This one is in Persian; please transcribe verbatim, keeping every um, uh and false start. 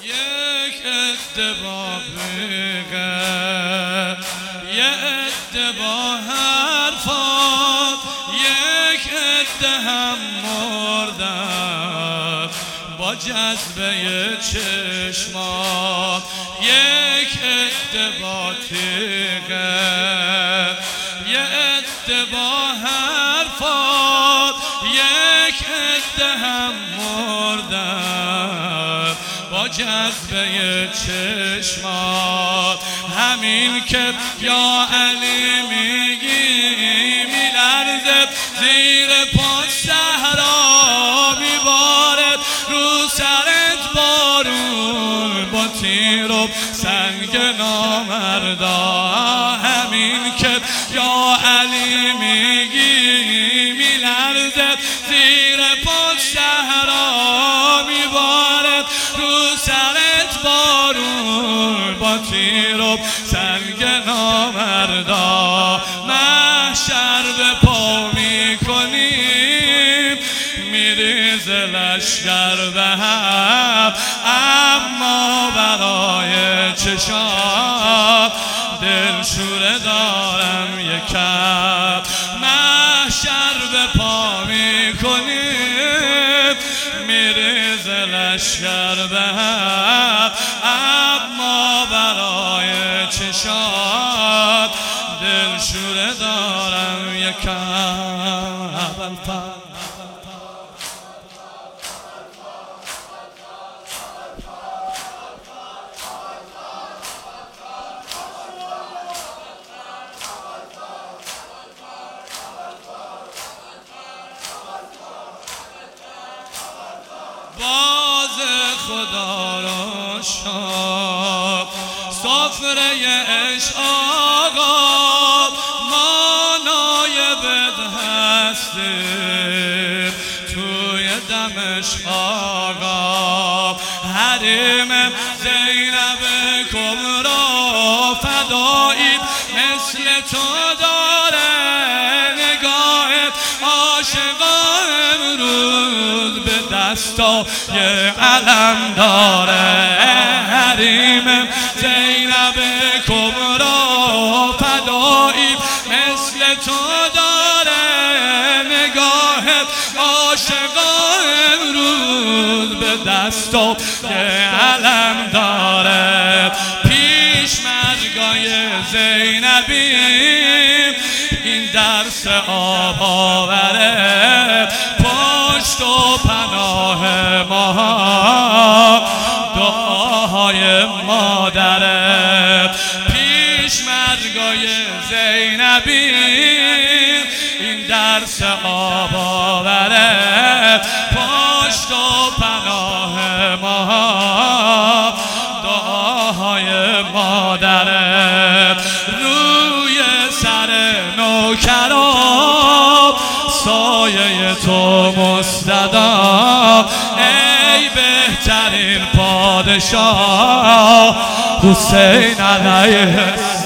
یک اتباع بگه یه عده با حرفات یک عده هم مردن با جذبه چشمات یک عده با تیغه یه عده با حرفات یک عده هم مردن با جذبه چشمات همین که یا علی میگی میلرزد زیر پا صحرا میبارد رو سرت بارون با تیر و سنگ نامردا همین که یا علی میگی میلرزد زیر پا صحرا میبارد رو سرت بارون با تیر و سنگ نامردا محشر به پا میکنیم میریز لشکر به هم اما برای چشات دلشوره دارم یکم محشر به پا میکنیم میریز لشکر به هم اما برای چشات دلشوره دارم یکم باز خدا را شاد سفره عشق آقا ما نایبت هستیم توی دمشق آقا حریم زینب کبرا فدایی مثل تو داره نگاهت عاشقا امروز به دستا یه علم داره حریم زینب کبرا فدایی مثل تو داره نگاهت عاشقا امروز به دستا یه علم داره پیش مرگای زینبی این درس آب آوره پشت و پناه ما دعاهای مادره پیش مرگای زینبی این درس آب آوره پشت و پناه ما دعاهای مادره روی سر نوکران سایه تو مستدام ای بهترین پادشاه حسین علیه